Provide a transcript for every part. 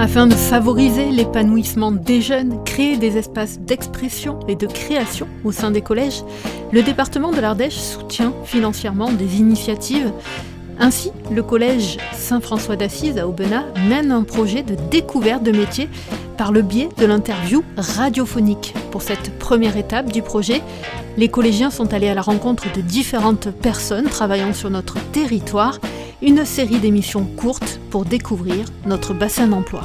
Afin de favoriser l'épanouissement des jeunes, créer des espaces d'expression et de création au sein des collèges, le département de l'Ardèche soutient financièrement des initiatives. Ainsi, le collège Saint-François d'Assise à Aubenas mène un projet de découverte de métiers par le biais de l'interview radiophonique. Pour cette première étape du projet, les collégiens sont allés à la rencontre de différentes personnes travaillant sur notre territoire, une série d'émissions courtes pour découvrir notre bassin d'emploi.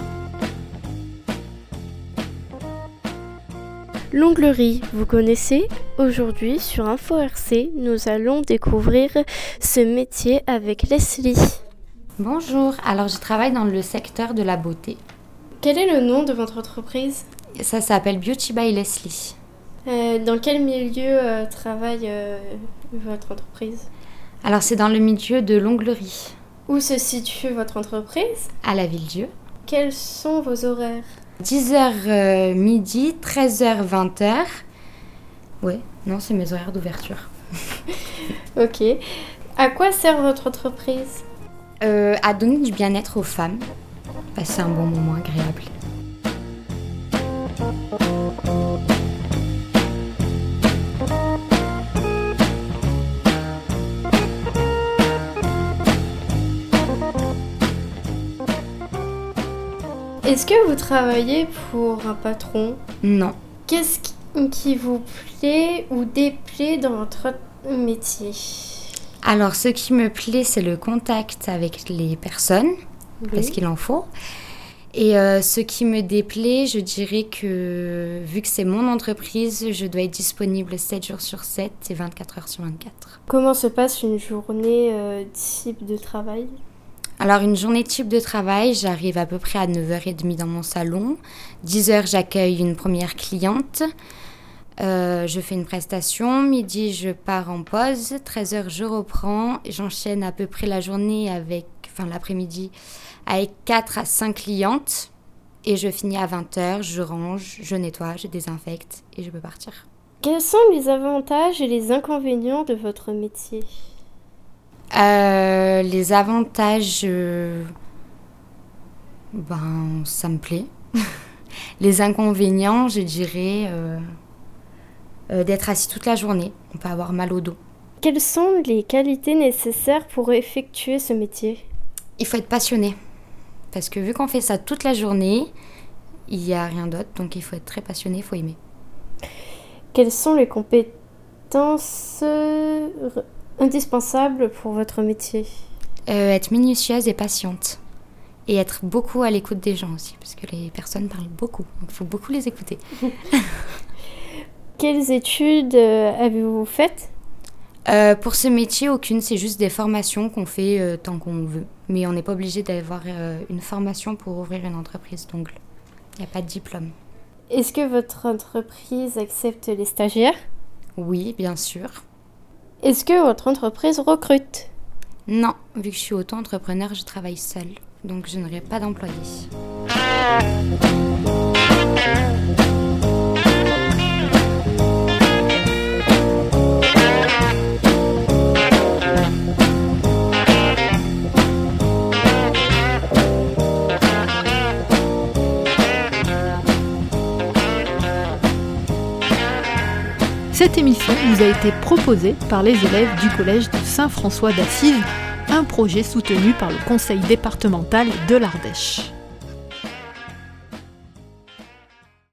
L'onglerie, vous connaissez ? Aujourd'hui, sur InfoRC, nous allons découvrir ce métier avec Leslie. Bonjour, alors je travaille dans le secteur de la beauté. Quel est le nom de votre entreprise ? Ça s'appelle Beauty by Leslie. Dans quel milieu travaille votre entreprise ? Alors c'est dans le milieu de l'onglerie. Où se situe votre entreprise ? À la Ville-Dieu. Quels sont vos horaires ? 10h midi, 13h, 20h. Ouais, non, c'est mes horaires d'ouverture. Ok. À quoi sert votre entreprise ? À donner du bien-être aux femmes. Passer un bon moment agréable. Est-ce que vous travaillez pour un patron ? Non. Qu'est-ce qui vous plaît ou déplaît dans votre métier ? Alors, ce qui me plaît, c'est le contact avec les personnes, parce qu'il en faut. Et ce qui me déplaît, je dirais que, vu que c'est mon entreprise, je dois être disponible 7 jours sur 7 et 24 heures sur 24. Comment se passe une journée type de travail ? Alors, une journée type de travail, j'arrive à peu près à 9h30 dans mon salon. 10h, j'accueille une première cliente. Je fais une prestation. Midi, je pars en pause. 13h, je reprends. J'enchaîne à peu près la journée l'après-midi avec 4 à 5 clientes. Et je finis à 20h. Je range, je nettoie, je désinfecte et je peux partir. Quels sont les avantages et les inconvénients de votre métier ? Les avantages, ça me plaît. Les inconvénients, je dirais d'être assis toute la journée. On peut avoir mal au dos. Quelles sont les qualités nécessaires pour effectuer ce métier ? Il faut être passionné. Parce que vu qu'on fait ça toute la journée, il n'y a rien d'autre. Donc il faut être très passionné, il faut aimer. Quelles sont les compétences indispensable pour votre métier ? Être minutieuse et patiente. Et être beaucoup à l'écoute des gens aussi, parce que les personnes parlent beaucoup, donc il faut beaucoup les écouter. Quelles études avez-vous faites ? Pour ce métier, aucune, c'est juste des formations qu'on fait tant qu'on veut. Mais on n'est pas obligé d'avoir une formation pour ouvrir une entreprise d'ongles. Il n'y a pas de diplôme. Est-ce que votre entreprise accepte les stagiaires ? Oui, bien sûr. Est-ce que votre entreprise recrute ? Non, vu que je suis auto-entrepreneur, je travaille seule, donc je n'aurai pas d'employés. Cette émission vous a été proposée par les élèves du collège de Saint-François d'Assise, un projet soutenu par le conseil départemental de l'Ardèche.